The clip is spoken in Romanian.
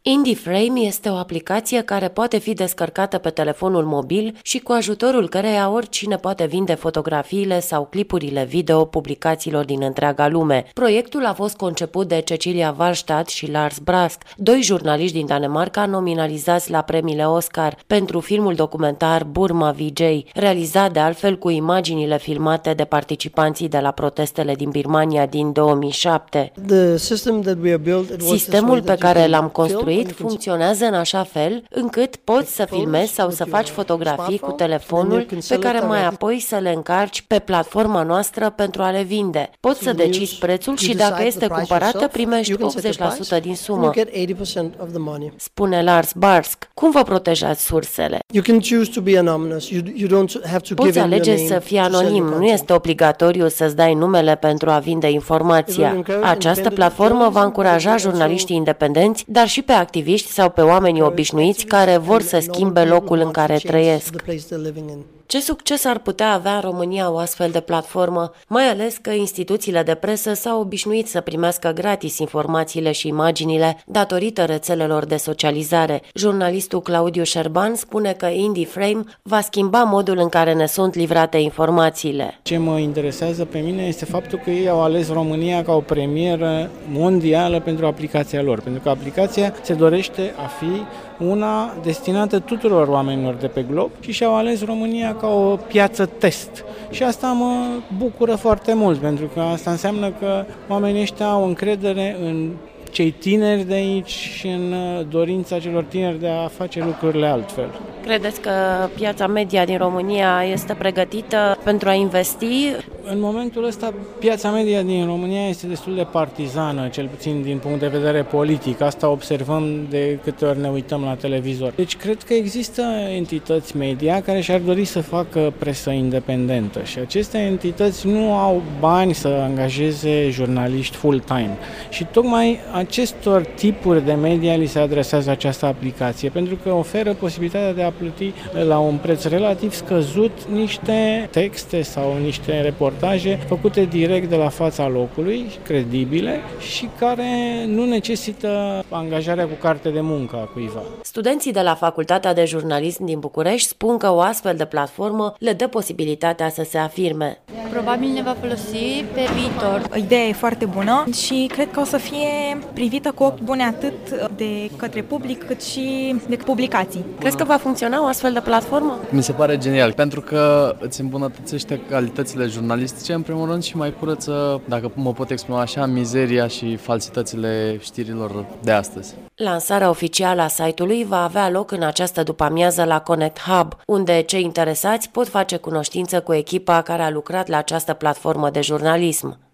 IndieFrame este o aplicație care poate fi descărcată pe telefonul mobil și cu ajutorul căreia oricine poate vinde fotografiile sau clipurile video publicațiilor din întreaga lume. Proiectul a fost conceput de Cecilia Wallstadt și Lars Brask, doi jurnaliști din Danemarca nominalizați la premiile Oscar pentru filmul documentar Burma VJ, realizat de altfel cu imaginile filmate de participanții de la protestele din Birmania din 2007. Sistemul pe care l-am construit funcționează în așa fel încât poți să filmezi sau să faci fotografii cu telefonul pe care mai apoi să le încarci pe platforma noastră pentru a le vinde. Poți să decizi prețul și dacă este cumpărată primești 80% din sumă, spune Lars Brask. Cum vă protejați sursele? Poți alege să fii anonim, nu este obligatoriu să-ți dai numele pentru a vinde informația. Această platformă va încuraja jurnaliștii independenți, dar și pe activiști sau pe oamenii obișnuiți care vor să schimbe locul în care trăiesc. Ce succes ar putea avea în România o astfel de platformă, mai ales că instituțiile de presă s-au obișnuit să primească gratis informațiile și imaginile datorită rețelelor de socializare. Jurnalistul Claudiu Șerban spune că IndieFrame va schimba modul în care ne sunt livrate informațiile. Ce mă interesează pe mine este faptul că ei au ales România ca o premieră mondială pentru aplicația lor, pentru că aplicația se dorește a fi una destinată tuturor oamenilor de pe glob și și-au ales România ca o piață test. Și asta mă bucură foarte mult, pentru că asta înseamnă că oamenii ăștia au încredere în cei tineri de aici și în dorința celor tineri de a face lucrurile altfel. Credeți că piața media din România este pregătită pentru a investi? În momentul ăsta, piața media din România este destul de partizană, cel puțin din punct de vedere politic. Asta observăm de câte ori ne uităm la televizor. Deci cred că există entități media care și-ar dori să facă presă independentă și aceste entități nu au bani să angajeze jurnaliști full-time. Și tocmai acestor tipuri de media li se adresează această aplicație, pentru că oferă posibilitatea de a plăti la un preț relativ scăzut niște texte sau niște reportaje făcute direct de la fața locului, credibile și care nu necesită angajarea cu carte de muncă a cuiva. Studenții de la Facultatea de Jurnalism din București spun că o astfel de platformă le dă posibilitatea să se afirme. Probabil ne va folosi pe viitor. Ideea e foarte bună și cred că o să fie privită cu ochi buni atât de către public cât și de publicații. Crezi că va funcționa o astfel de platformă? Mi se pare genial, pentru că îți îmbunătățește calitățile jurnalistice, în primul rând, și mai curăță, dacă mă pot exprima așa, mizeria și falsitățile știrilor de astăzi. Lansarea oficială a site-ului va avea loc în această după-amiază la Connect Hub, unde cei interesați pot face cunoștință cu echipa care a lucrat la această platformă de jurnalism.